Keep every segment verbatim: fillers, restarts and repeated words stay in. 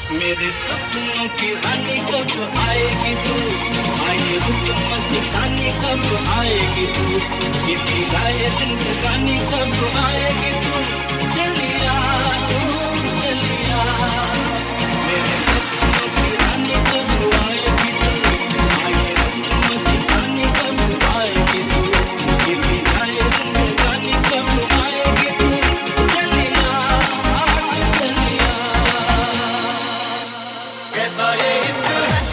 मेरे सपनों की रानी कब आएगी तू, आए रुक मस्तानी कब आएगी तू, ये गाए जिंदगानी कब आएगी तू, चलिया तू चलिया। मेरे सपनों की रानी कब आएगी तू, आए रुक मस्तानी कब आएगी तू, ये गाए जिंदगानी कब आएगी तू, चलिया चलिया। कैसा ये इश्क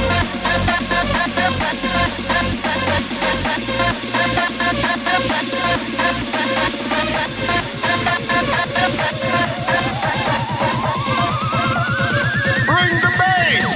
Bring the bass.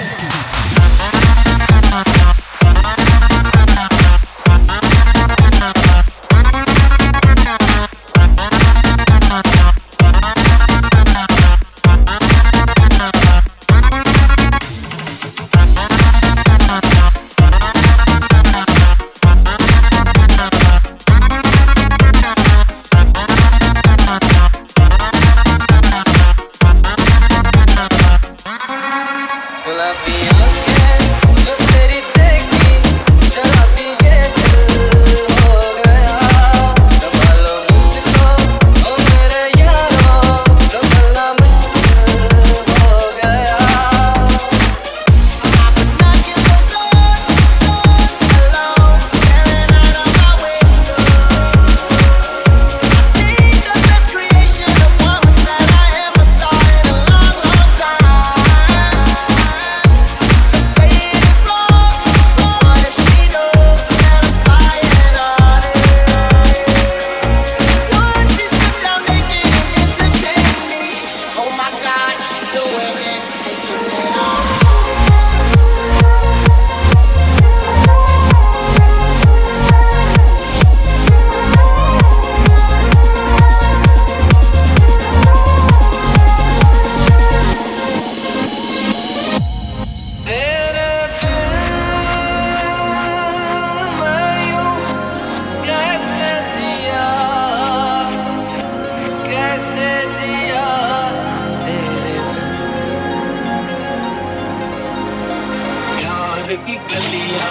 की गलियां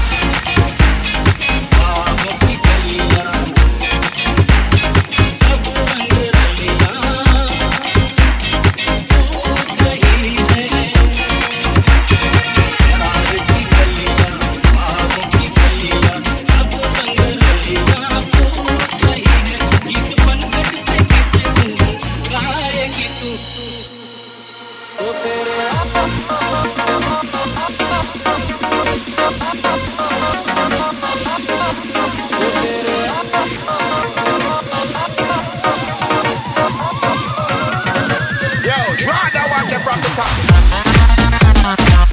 बागों की गलियां सब रंग रलियां पूछ रही है। प्यार की गलियां बागों की गलियां सब रंग रलियां पूछ रही है। गीत बनकर से किस दिन गाएगी तू तो तेरे Yo, draw that one from the top.